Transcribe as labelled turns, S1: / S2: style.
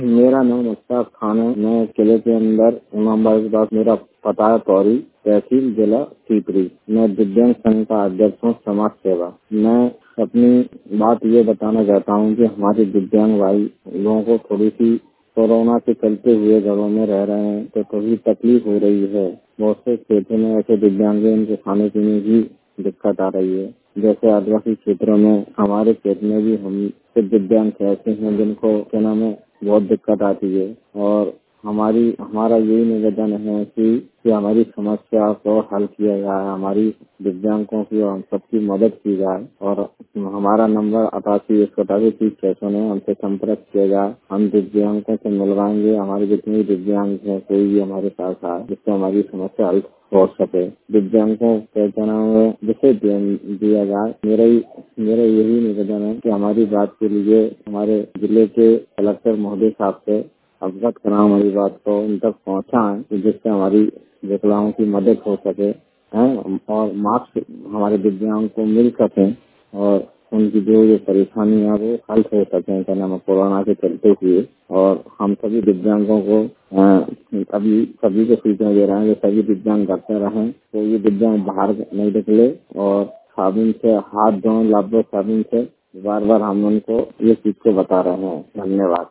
S1: मेरा नाम अशफाक खान है। मैं किले के अंदर इमामबाड़ा के पास मेरा पता है पौरी, तहसील जिला सीपरी। मैं दिव्यांग संघ का अध्यक्ष हूँ, समाज सेवा। मैं अपनी बात ये बताना चाहता हूँ कि हमारे दिव्यांग भाई लोगों को थोड़ी सी कोरोना के चलते हुए घरों में रह रहे हैं तो थोड़ी तकलीफ हो रही है। बहुत से क्षेत्र में ऐसे दिव्यांग हैं उनके खाने पीने की दिक्कत आ रही है। जैसे आदिवासी क्षेत्रों में, हमारे क्षेत्र में भी हम कुछ दिव्यांग ऐसे हैं जिनको क्या नाम है बहुत दिक्कत आती है। और हमारा यही निवेदन है कि हमारी समस्या को हल किया जाए, हमारी दिव्यांगों की और हम सबकी मदद की जाए। और हमारा नंबर 88 188 30 हमसे संपर्क किया जाए। हम दिव्यांगों से मिलवाएंगे। हमारे जितने भी दिव्यांग हैं कोई भी हमारे पास आए जिससे हमारी समस्या हल हो सके। दिव्यांगों को जिसे दिया जाए। मेरा यही निवेदन है कि हमारी बात के लिए हमारे जिले के कलेक्टर महोदय साहब से अवगत कराएं, हमारी बात को उन तक पहुँचाएं जिससे हमारी विकलांगों की मदद हो सके हैं और मास्क हमारे दिव्यांग को मिल सके और उनकी जो ये परेशानी है वो हल हो सके क्या नाम कोरोना के चलते हुए। और हम सभी दिव्यांगों को सभी को सूचना दे रहे हैं कि सभी दिव्यांग घर पे रहें, तो ये दिव्यांग बाहर नहीं निकले और साबुन से हाथ धोएं, लाभ साबुन से। बार बार हम उनको ये चीज को बता रहे हैं। धन्यवाद।